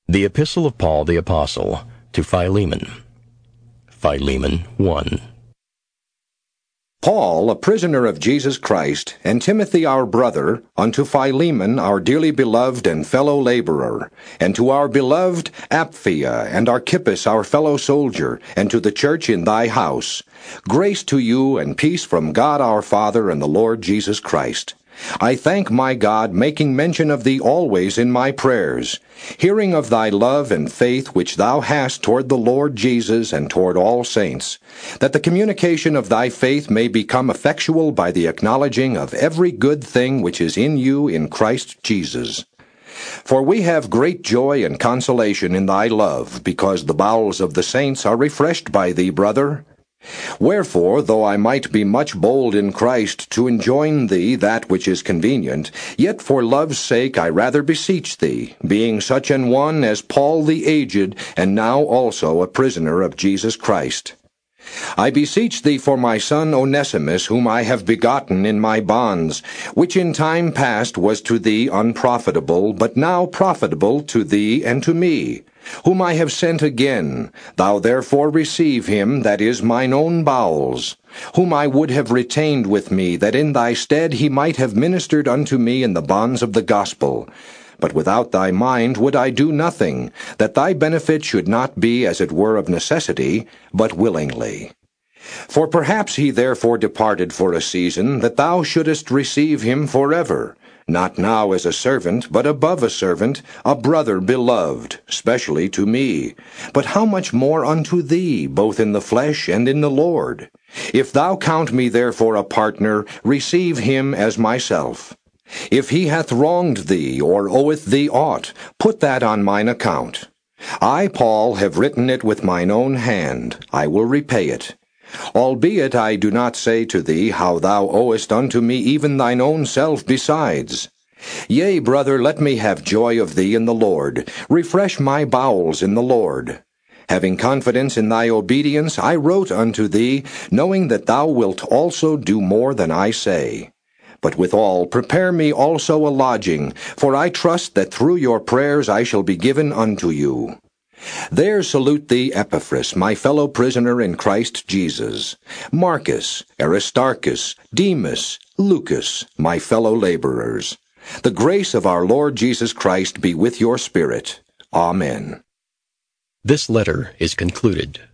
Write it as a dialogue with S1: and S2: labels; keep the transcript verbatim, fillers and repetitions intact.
S1: The Epistle of Paul the Apostle to Philemon. Philemon one.
S2: Paul, a prisoner of Jesus Christ, and Timothy our brother, unto Philemon our dearly beloved and fellow laborer, and to our beloved Apphia and Archippus our fellow soldier, and to the church in thy house, grace to you and peace from God our Father and the Lord Jesus Christ. I thank my God, making mention of thee always in my prayers, hearing of thy love and faith which thou hast toward the Lord Jesus and toward all saints, that the communication of thy faith may become effectual by the acknowledging of every good thing which is in you in Christ Jesus. For we have great joy and consolation in thy love, because the bowels of the saints are refreshed by thee, brother. Wherefore, though I might be much bold in Christ to enjoin thee that which is convenient, yet for love's sake I rather beseech thee, being such an one as Paul the aged, and now also a prisoner of Jesus Christ. I beseech thee for my son Onesimus, whom I have begotten in my bonds, which in time past was to thee unprofitable, but now profitable to thee and to me, whom I have sent again. Thou therefore receive him, that is mine own bowels, whom I would have retained with me, that in thy stead he might have ministered unto me in the bonds of the gospel. But without thy mind would I do nothing, that thy benefit should not be as it were of necessity, but willingly. For perhaps he therefore departed for a season, that thou shouldest receive him forever, not now as a servant, but above a servant, a brother beloved, specially to me, but how much more unto thee, both in the flesh and in the Lord? If thou count me therefore a partner, receive him as myself. If he hath wronged thee, or oweth thee aught, put that on mine account. I, Paul, have written it with mine own hand. I will repay it. Albeit I do not say to thee how thou owest unto me even thine own self besides. Yea, brother, let me have joy of thee in the Lord. Refresh my bowels in the Lord. Having confidence in thy obedience, I wrote unto thee, knowing that thou wilt also do more than I say. But withal prepare me also a lodging, for I trust that through your prayers I shall be given unto you. There salute thee Epaphras, my fellow prisoner in Christ Jesus, Marcus, Aristarchus, Demas, Lucas, my fellow laborers. The grace of our Lord Jesus Christ be with your spirit. Amen.
S1: This letter is concluded.